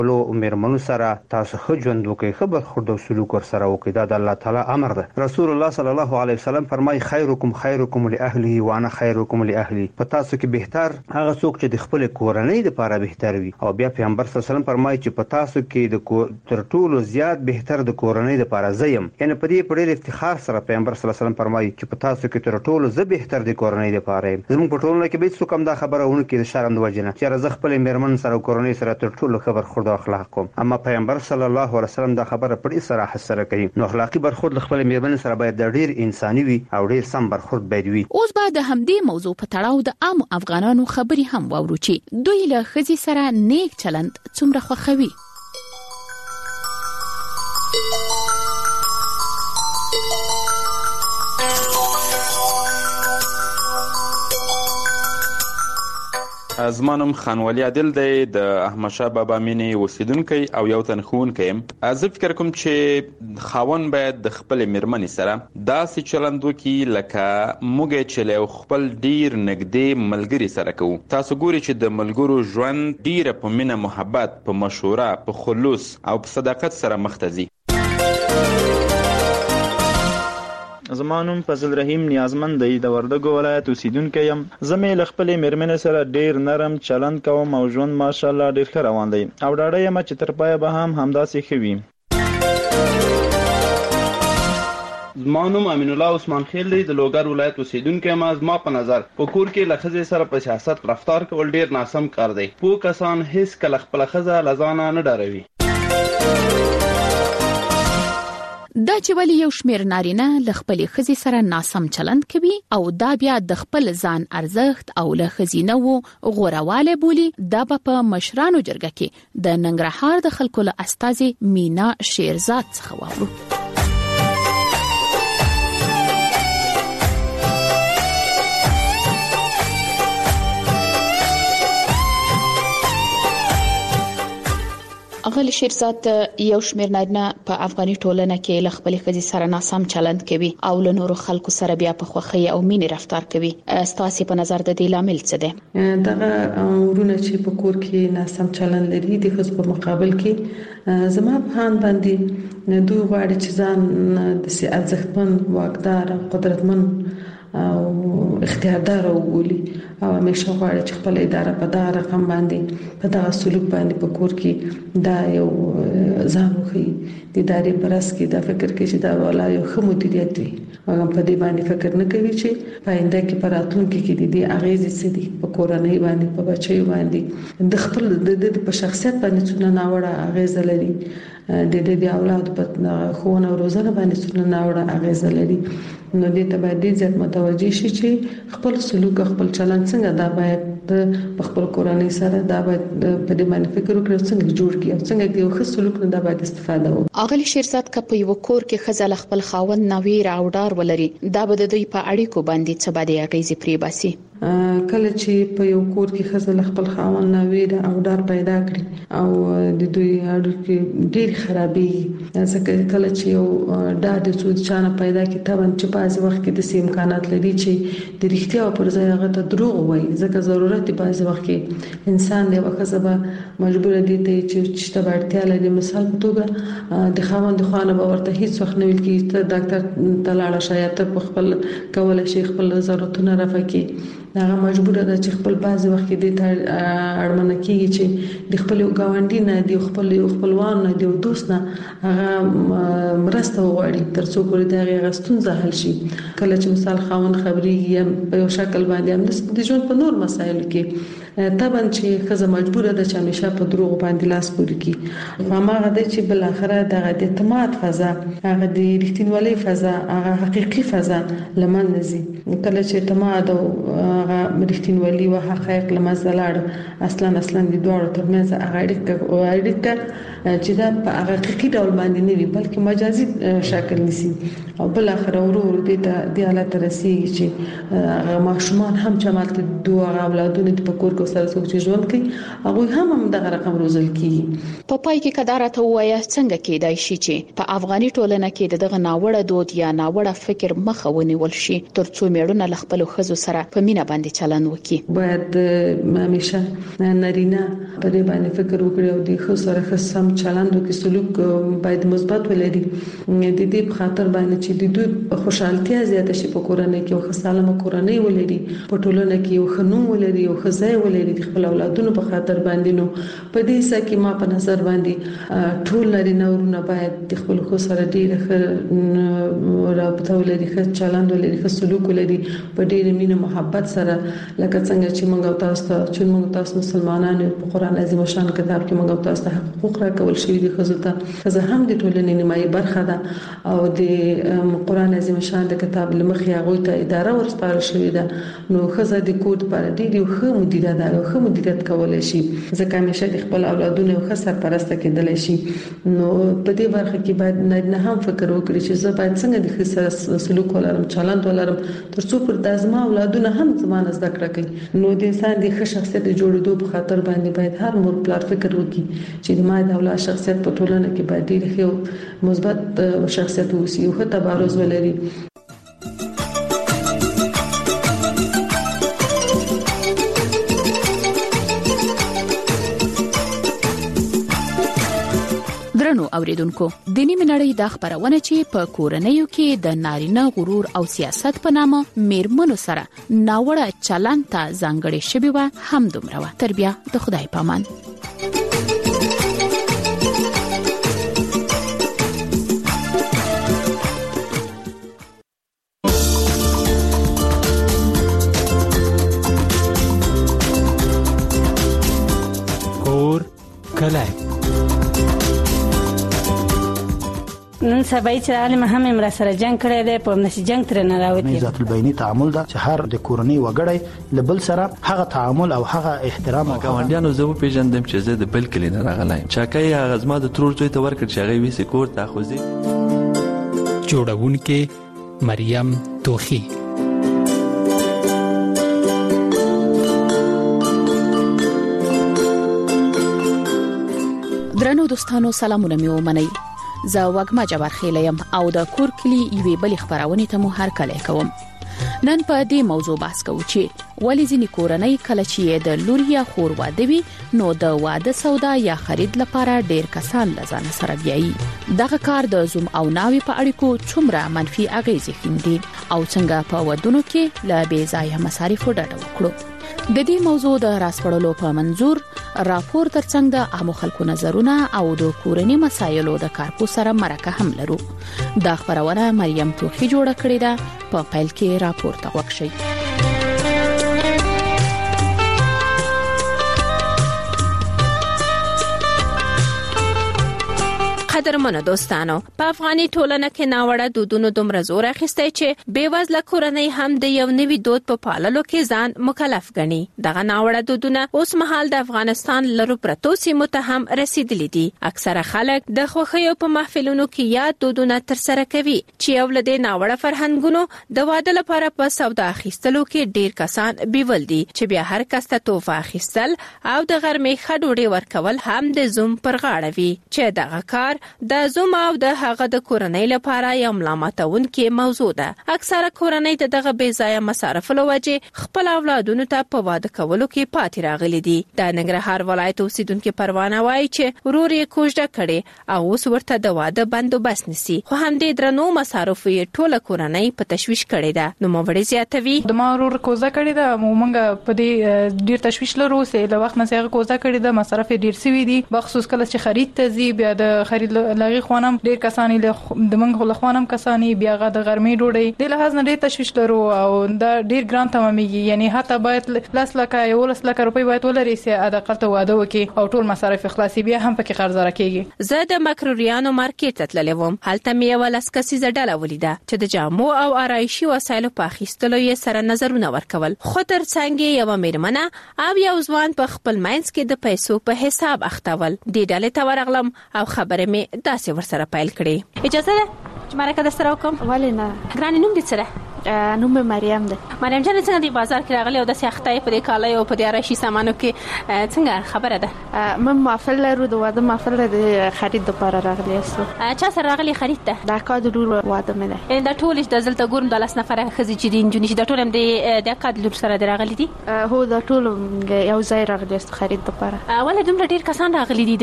لو مېرمنو سره تاسو ښه ژوند وکړئ، ښه برخورد او سلوک ورسره وکړئ. دا د الله تعالی امر ده. رسول الله صلی الله علیه وسلم فرمایي خیرکم خیرکم لاهله وانا خیرکم لاهلی. په تاسو کې بهتر هغه څوک چې د خپل کورنۍ لپاره بهتر وي. او بیا پیغمبر صلی الله علیه وسلم فرمایي چې په تاسو کې تر ټولو زیات بهتر د کورنۍ لپاره زیم. یعنی په دې ډېر افتخار سره پیغمبر صلی الله علیه وسلم فرمایي چې په تاسو کې تر ټولو زه بهتر د کورنۍ لپاره یم. زموږ په ټولنه کې به څوک هم دا خبره ونه کړي د شرم د وجې نه چې زه خپل مېرمن سره او کورنۍ سره تر ټولو ښه برخورد او اخلاق کوم. اما پیغمبر صلی الله علیه وسلم دا خبره په ډېر صراحت سره کوي. نو اخلاقی برخورد له خپل مېرمن سره باید ډېر انساني وي او ډېر سم برخورد باید وي. اوس به د همدې موضوع په تړاو د عام افغانانو خبري هم واورو چې دوی له ښځې سره نیک چلند څومره خوښوي. زما نوم خانوالي عادل دی، د احمد شاه بابا مینې اوسیدونکی او یو تن ښوونکی یم. زه فکر کوم چې خاوند باید د خپل مېرمنې سره داسې چلند وکړي لکه موږ چې له خپل ډیر نږدې ملګري سره کوو. تاسو ګورئ چې د ملګرو ژوند ډیره په مینه، محبت، په مشوره، په خلوص او په صداقت سره مخ ته ځي. زما نوم فضل رحیم نیازمند دی، د وردګو ولایت اوسیدونکی یم. زه مې له خپلې مېرمنې سره ډیر نرم چلند کوم او ژوند ماشاءالله ډیر ښه روان دی او ډاډه یم چې تر پایه به هم همداسې ښه وي. زما نوم امین الله عثمان خیل دی، د لوګر ولایت اوسیدونکی یم. زما په نظر په کور کې له ښځې سره په سیاست رفتار کول ډیر ناسم کار دی. پوه کسان هیڅ کله خپله ښځه له ځانه نه ډاروي. دا چې ولې یو شمېر نارینه له خپلې ښځې سره ناسم چلند کوي او دا بیا د خپل ځان ارزښت او له ښځینه‌وو غوروالی بولي، دا به په مشرانو جرګه کې د ننګرهار د خلکو له استازې مینا شیرزاد څخه واورو. اغلی شیرزاد، یو شمېر نارینه په افغاني ټولنه کې له خپلې ښځې سره ناسم چلند کوي او له نورو خلکو سره بیا په خوښۍ او مینې رفتار کوي. ستاسو په نظر د دې لامل څه دی؟ دغه ورونه چې په کور کې ناسم چلند لري د ښځو په مقابل کې زما په هان باندې دوی غواړي چې ځان د سي ارزښتمن، واکدار، قدرتمن او اختیاردار وګوري او همیشه غواړي چې خپل اداره په دغه رقم باندې په دغه سلوک باندې په کور کې دا یو ځان وخی د ادارې پرس کې دا فکر کوي چې دا ولا یو ښه مدیریت وي. هغه په دې باندې فکر نه کوي چې پاینده کې پر راتلونکي کې د اغیزې څه دي په کورنۍ باندې، په بچیو باندې، د خپل د په شخصیت باندې څونه ناوړه اغیزه لري، د اولاد په ښوونه او روزنه باندې څونه ناوړه اغیزه لري. نو دې ته باید ډېر زیات متوجه شي چې خپل سلوک، خپل چلند څنګه دا باید په خپل کورنۍ سره دا باید په دې باندې فکر وکړي څنګه جوړ کړي او څنګه د یو ښه سلوک نه دا باید استفاده وکړي. اغلی شیرزاد، که په یو کور کې ښځه له خپل خاوند نه ویره او ډار ولري، دا به د دوی په اړیکو باندې څه بدې اغیزې پرې باسي؟ کله چې په یو کور کې ښځه له خپل خاوند نه ویره او ډار پیدا کړي او د دوی اړیکې ډېر خرابېږي، ځکه کله چې یو ډار د څو چانه پیدا کړي طبعا چې بعضې وخت کې داسې امکانات لري چې د رښتیا پر ځای هغه ته دروغ ووایي، ځکه ضرورت دی بعضې وخت کې انسان دی یوه ښځه به مجبوره دي ته چې ته به اړتیا لري. مثال په توګه د خاوند د خوا نه به ورته هیڅ وخت نه ویل کېږي ته ډاکټر ته لاړه شه یا ته په خپل کولی شي خپل ضرورتونه رفع کړي. هغه مجبوره ده چې خپل بعضې وخت کې دې ته اړمنه کېږي چې د خپل ګاونډي نه، د خپلوان نه، د دوست نه هغه مرسته وغواړي تر څو پورې د هغې ستونزه حل شي. کله چې مثال خاوند خبرېږي یا په یو شکل باندې هم د ژوند په نور مسایلو کې طبعا چې ښځه مجبوره ده چې همیشه په دروغو باندې لاس پورې کړي. هماغه دی چې بالاخره دغه د اعتماد فضا، هغه د رښتینولۍ فضا، هغه حقیقي فضا له منځه ځي. کله چې اعتماد او هغه رښتینولي او حقایق له منځه لاړ، اصلا د دواړو ترمنځ هغه اړیکه چې دا په حقیقي ډول باندې نه وي بلکې مجازي شکل نیسي او بالاخره ورو دې حالت ته رسیږي چې هغه ماشومان هم چې مالته دوه اولادونه په کور کې کې سره څوک چې ژوند کوي هغه هم دغه رقم روزل کیږي. په پای کې کدارته وایي څنګه کېدای شي چې په افغاني ټولنه کې دغه ناوړه دود یا ناوړه فکر مخه ونیول شي ترڅو میړونه ل خپل ښځو سره په مینه باندې چلند وکړي. باید همیشه نارینه په دې باندې فکر وکړي او د ښځو سره سم چلند وکړي، سلوک باید مثبت ولري. د دې په خاطر باندې چې د دوی خوشحالتیا زیاته شي په کورنۍ کې او سالمه کورنۍ ولري، په ټولنه کې یو خنوم ولري او خزای ولري د خپل اولادونو په خاطر باندې. نو په دې سکه ما په نظر باندې ټول نارینه ورونه باید د خپل خو سره ډیره رابطه ولري، ښه چلند ولري، ښه سلوک ولري، په ډیره مینه محبت سره، لکه څنګه چې موږ تاسو مسلمانانو په قران عظیم شان کتاب کې موږ تاسو ته حقوق راکول شوی دي. خزه هم د ټولنې نیمایي برخه ده او د قران عظیم شان د کتاب لمخې هغه ته اداره ورسپارل شوې ده. نو خزه د کور پر ډیری ښه مدیریت ده، ښه مدیریت کولای شي، ځکه همیشه د خپل اولادونو ښه سرپرسته کېدلی شي. نو په دې برخه کې باید نه هم فکر وکړي چې زه باید څنګه د ښه سلوک ولرم، چلند ولرم، ترڅو پر دازما اولادونه هم زمانه زده کړه کوي. نو د انسان د ښه شخصیت جوړېدو په خاطر باندې باید هر مور پلار فکر وکړي چې د ما د اولاد شخصیت په ټولنه کې باید ډېر ښه مثبت شخصیت اوسي او ښه تبارز ولري. درنو اوریدونکو، د نیمه نړۍ د خبرونه چې په کورنیو کې د نارینه غرور او سیاست په نامه میرمنو سره ناوړه چلند ته ځانګړې شوی و هم دومره و. تر بیا د خدای پامان. کور کلی نن سبا چې عالم هم امر سره جنگ کړی دی، په نشي جنگ تر نه راوتی. ذات البینی تعامل دا چې هر د کورنۍ وګړی لبل سره هغه تعامل او هغه احترام او ګاونډیانو زه پیژندم چې زه د بل کلی نه راغلایم. چاکای هغه زما د ترور زوی ته ورکړ چې هغه ویسي کور ته خوځي. جوړونکې مریم توخی. درنو دوستانو سلامونه مې ومنئ. زه وګما جبار خیلیم او د کور کلی یوې بل خبرونه ته مو هر کله کوم. نن په دې موضوع بحث کوو چې ولې ځینې کورنۍ کله چې د لور یا خور واده وي نو د واده سودا یا خرید لپاره ډیر کسان لزان سره بیایي. دغه کار د زوم او ناوی په اړیکو څومره منفي اغیزې ښندي او څنګه په ودونو کې لا بې ځایه مصارف ډډه وکړو. د دې موضوع د راسپړلو په منظور راپور ترڅنګ د عامو خلکو نظرونه او د کورنۍ مسایلو د کارپو سره مرکه هم لرو. دا خبرونه مریم توخی جوړه کړې ده. په پیل کې راپور ته وښیي. قدرمنو دوستانو، په افغاني ټولنه کې ناوړه دودونو دومره زور اخیستی چې بیوزله کورنۍ هم د یو نوي دود په پاللو کې ځان مکلف ګڼي. دغه ناوړه دودونه اوس مهال د افغانستان لرو پرتو سیمو ته هم رسیدلي دي. اکثره خلک د خوښیو په محفلونو کې یاد دودونه ترسره کوي چې یو له دې ناوړه فرهنګونو د واده لپاره په سودا اخیستلو کې ډیر کسان بیول دي چې بیا هر کس ته توفه اخیستل او د غرمې ښه ډوډۍ ورکول هم د زوم پر غاړه وي چې دغه کار د زوم او د هغه د کورنۍ لپاره یو ملامتونکې موضوع ده. اکثره کورنۍ دغه بې ځایه مصارفو له وجې خپل اولادونو ته په واده کولو کې پاتې راغلي دي. د ننګرهار ولایت اوسیدونکو پروانه وایي چې ورور یې کوژده کړي او اوس ورته د واده بندوبست نسی، خو همدې درنو مصارفو یې ټوله کورنۍ په تشویش کړي ده. نو موري زیاتوي د ما ورور کوزده کړي ده، موږ په دې ډیر تشویش لرو چې له وخت نه څنګه کوزده کړي ده، مصارف ډیر سوي دي، بخصوص کله چې خرید ته زی بیا د خرید لغي خوانم ډیر کسانی له د منغ له خوانم کسانی بیا غا د غرمې ډوډۍ د لحاظ نه ډیر تشویش لرو او دا ډیر ګران تمامېږي. یعنی حتی باید لاس لکه یو لاس لکه روپۍ باید ولري چې اقل ته واده وکي او ټول مصارف خلاصي بیا هم پکې قرض راکېږي. زه د مکروریانو مارکیټ ته تللی وم. هلته مې یو لاسکسیزه ډله ولیده چې د جامو او آرایشي وسایلو په اخیستلو یې سره نظرونه ورکول. خو ترڅنګ یو میرمنه او یو ځوان په خپل منځ کې د پیسو په حساب اختول. دې ډلې ته ورغلم او خبره مې داسې ورسره پیل کړې. اجازه ده چې مرکه د سره وکم؟ ولې نه؟ ګرانې نوم دې څه ده؟ نوم مریم ده. مریم جان څنګه دی بازار کې راغلی او د سیاختای په دې کاله او په دې راشي سامانو کې څنګه خبره ده؟ من محفل لرو د واده محفل د خرید لپاره راغلی استو. چا سره راغلی خرید ته؟ د اکا د لور واده مې ده. دا ټول د زلته ګورم د لاس نفر خزي چې دین جونی د ټول هم د اکا د لور سره راغلی دي؟ هو د ټول یو ځای راغلی است خرید لپاره. ولې دومره ډیر کسان راغلي دي